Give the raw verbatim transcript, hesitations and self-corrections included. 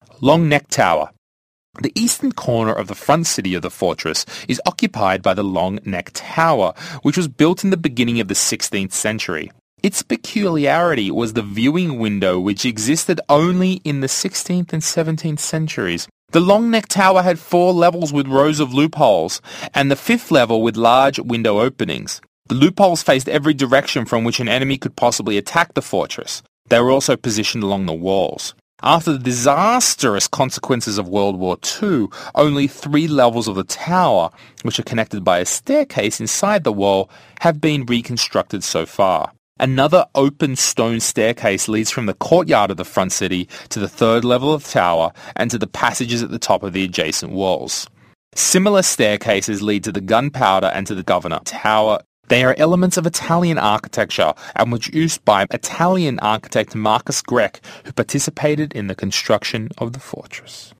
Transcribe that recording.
Long Neck Tower. The eastern corner of the front city of the fortress is occupied by the Long Neck Tower, which was built in the beginning of the sixteenth century. Its peculiarity was the viewing window, which existed only in the sixteenth and seventeenth centuries. The Long Neck Tower had four levels with rows of loopholes, and the fifth level with large window openings. The loopholes faced every direction from which an enemy could possibly attack the fortress. They were also positioned along the walls. After the disastrous consequences of World War Two, only three levels of the tower, which are connected by a staircase inside the wall, have been reconstructed so far. Another open stone staircase leads from the courtyard of the front city to the third level of the tower and to the passages at the top of the adjacent walls. Similar staircases lead to the gunpowder and to the governor tower. They are elements of Italian architecture and were used by Italian architect Marcus Grech, who participated in the construction of the fortress.